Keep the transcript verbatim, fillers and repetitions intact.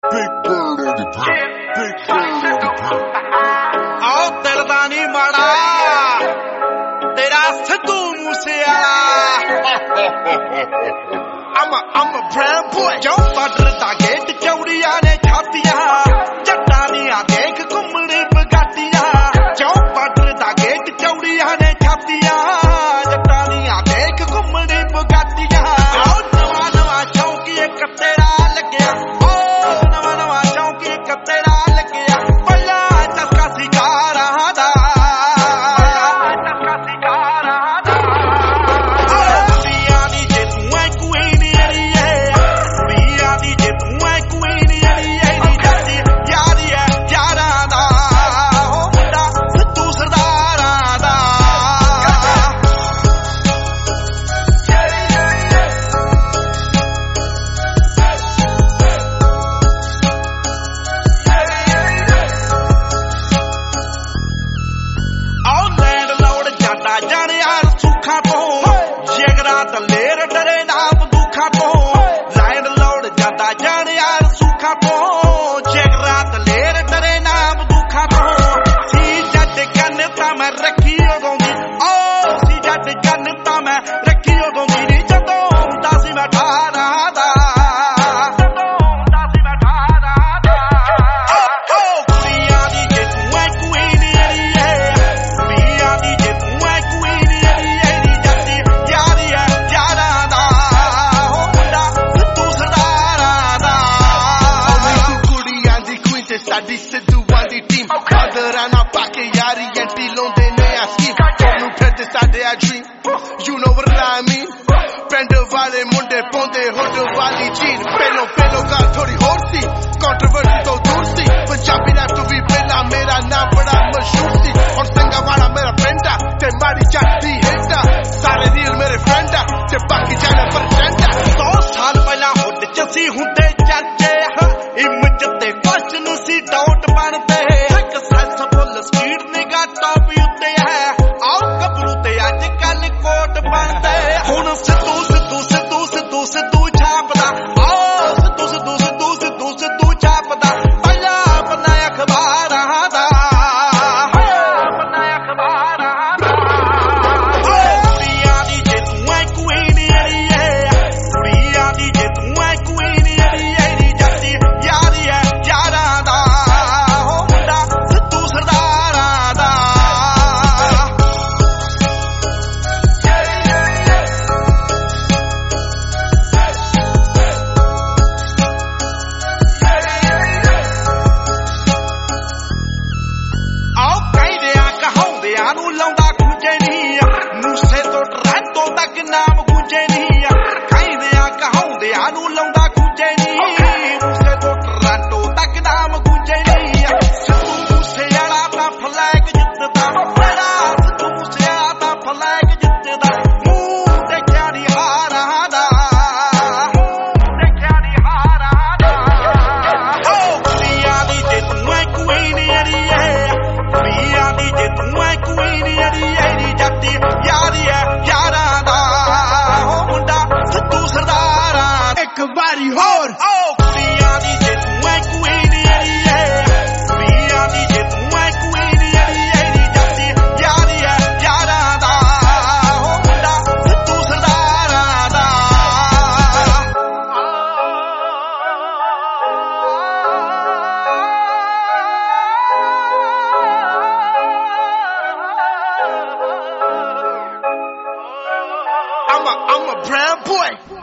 Big bird on the ground. Big bird on the ground. आओ दिल दा नी माड़ा तेरा Sidhu Moosewala I'm a I'm a brown boy जो बॉर्डर दा गेट चौड़िया ने छातियां जट्टा दियां देख घुमड़ी बगाटियां जो बॉर्डर दा गेट चौड़िया ने छातियां जट्टा दियां देख घुमड़ी बगाटियां आओ नवा नवा चौकी एक तेरा लगया ओ नवा नवा चौकी एक तेरा लगया पल्ला चस्का सिकारा दा चस्का सिकारा दा ओ बिया दी जे तू ऐ क्वीन एरिए बिया दी जे तू ऐ क्वीन एरिए दी जੱਤੀ यारी है यारा दा हो मुंडा सिद्धू सरदारा दा आओ लैंड लौड़ जाता जाने यार सुखा तो जिगरा दलेर डरे ना बंदूखा तो लैंड लौड़ जाता जाने यार सुखा तो जिगरा दलेर डरे ना बंदूखा तो सी जट गन ता मैं रखी उदोंदी ओ सी जट गन ता मैं रखी उदोंदी नी जदों हुंदा सी मैं ठारा दा जदों हुंदा सी मैं ठारा दा ओ ओ कुड़ियां दी जे तू ऐ क्वीन एरिए बिया दी जे तू ऐ क्वीन एरिए दी जੱਤੀ यारी है यारा दा हो मुंडा सिद्धू सरदारा दा ਕੁੜੀਆਂ ਦੀ ਕੁਈਨ ਤੇ ਸਾਡੀ ਸਿੱਧੂਆਂ ਦੀ ਟੀਮ ਆਦਰਾਂ ਨਾ ਪਾ ਕੇ ਯਾਰੀ ਐਂਟੀ ਲਾਉਂਦੇ ਨੇ ਆ ਸਕੀਮ ਤੁਹਾਨੂੰ ਫਿਰਦੇ ਸਾਡੇ ਆ ਡ੍ਰੀਮ ਯੂ ਨੋ ਵਾਟ ਆਈ ਮੀਨ ਪਿੰਡ ਵਾਲੇ ਮੁੰਡੇ ਪਾਉਂਦੇ ਹੁੱਡ ਵਾਲੀ ਜੀਨ ਪਹਿਲੋਂ ਪਹਿਲੋਂ ਗੱਲ ਥੋੜੀ ਹੋਰ ਸੀ ਕੰਟਰੋਵਰਸੀ ਤੋਂ ਦੂਰ ਸੀ ਪੰਜਾਬੀ ਰੈਪ ਤੋਂ ਵੀ ਪਹਿਲਾਂ ਮੇਰਾ ਨਾਮ ਬੜਾ ਮਸ਼ਹੂਰ ਸੀ ਹੁਣ ਸਿੰਘਾ ਵਾਲਾ ਮੇਰਾ ਫਰੈਂਡ ਆ ਤੇ ਮਾੜੀ ਜੱਟ ਦੀ ਹਿੱਟ ਆ ਸਾਰੇ ਰੀਲ ਮੇਰੇ ਫਰੈਂਡ ਆ ਤੇ ਬਾਕੀ ਜਾਣਾ ਪ੍ਰਟੈਂਡ ਆ सौ साल पहला हुड च सी हुंदे चाचे इमेज ते फैशन सी डाउट बनते सक्सेसफुल स्पीड निगा टॉप उत्ते है आओ गबरू ते अज कल कोट बनते हुण सिद्धू सिद्धू सिद्धू सिद्धू सिद्धू छापदा आओ सिद्धू सिद्धू सिद्धू सिद्धू सिद्धू छापदा पहला अपना अखबारां दा अपना अखबारां दा ओ कुड़ियां दी जे तू ऐ क्वीन एरिए कुड़ियां दी जे तू ऐ क्वीन एरिए दी जੱਤੀ यारी है यारा दा हो मुंडा सिद्धू सरदारा दा आओ ਕਹਿੰਦਿਆਂ ਕਹਾਉਂਦਿਆਂ ਨੂੰ ਲਾਉਂਦਾ ਖੁੰਝੇ ਨਹੀਂ ਮੂਸੇ ਤੋਂ ਟਰਾਂਟੋ ਤੱਕ ਨਾਮ ਗੂੰਜੇ ਨਹੀਂ ਕਹਿੰਦਿਆਂ ਕਹਾਉਂਦਿਆਂ ਨੂੰ ਲਾਉਂਦਾ ਖੁੰਝੇ ਨਹੀਂ ਮੂਸੇ ਤੋਂ ਟਰਾਂਟੋ ਤੱਕ ਨਾਮ ਗੂੰਜੇ ਨਹੀਂ ਸਿੱਧੂ ਮੂਸੇਵਾਲਾ ਤਾਂ ਫਲੈਗ ਜਿੱਤਦਾ ਮੇਰਾ ਸਿੱਧੂ ਮੂਸੇਵਾਲਾ ਤਾਂ ਫਲੈਗ ਜਿੱਤਦਾ ਮੂੰਹ ਦੇਖਿਆ ਨੀ ਹਾਰਾਂ ਦਾ ਮੂੰਹ ਦੇਖਿਆ ਨੀ ਹਾਰਾਂ ਦਾ ਓ ਕੁੜੀਆਂ ਦੀ ਜੇ ਤੂੰ ਐ ਕੁਈਨ एरिए ਕੁੜੀਆਂ ਦੀ ਜੇ ਤੂੰ ਐ ਕੁਈਨ एरिए दी जੱਤੀ यारी है यारा दा हो मुंडा सिद्धू सरदारा ਇੱਕ ਵਾਰੀ ਹੋਰ ਓ ਕੁੜੀਆਂ ਦੀ ਜੇ ਤੂੰ ਐ ਕੁਈਨ एरिए ਕੁੜੀਆਂ ਦੀ ਜੇ ਤੂੰ ਐ ਕੁਈਨ एरिए दी जੱਤੀ यारी है यारा दा हो मुंडा सिद्धू सरदारा दा I'm a I'm a brown boy